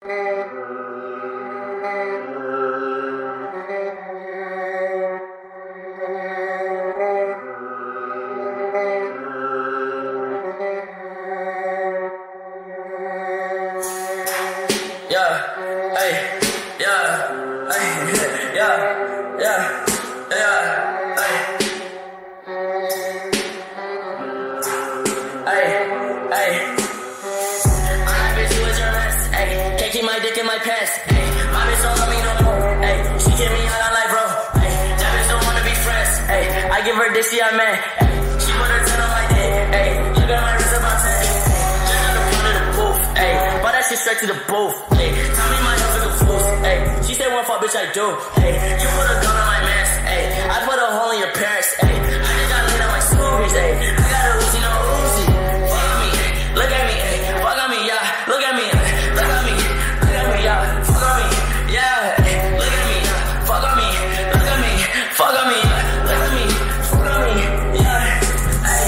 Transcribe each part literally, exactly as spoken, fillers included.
Yeah, hey, yeah, hey, yeah, yeah, yeah, hey, hey, hey. I'm that bitch who is your ass, hey. Can't keep my dick in my pants, hey. My bitch don't love me no more, hey. She kick me out, I'm like, bro, hey. That bitch don't wanna be friends, hey. I give her this, she a man, hey. She put her ten on my dick, hey. Look at my wrist about ten, just got the front of the booth, hey. But that shit straight to the booth, hey. Tell me my health is a fools, hey. She said one fuck, bitch, I do, hey. You put a gun on my mask, hey. I put a hole in your parents, hey. I just got laid on my scoobies, hey. I got a Uzi, no Uzi. Fuck on me, hey. Look at me, hey. Fuck on me, yeah. Look at me, hey. Look at me, look at me, yeah. Fuck on me, yeah. Hey. Look at me, yeah. Fuck on me, look at me, fuck on me, yeah. Look at me, fuck on me, yeah. Hey.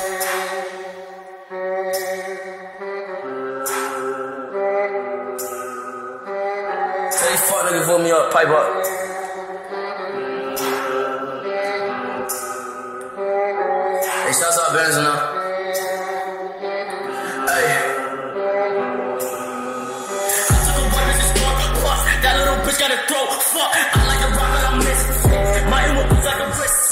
Tell these fuck niggas vote me up, pipe up. Hey, shouts out Benz now. Hey. I took a boy, bitch, store the plus. That little bitch got a throat, fuck. I like a rock, but I'm missing. My emo was like a wrist.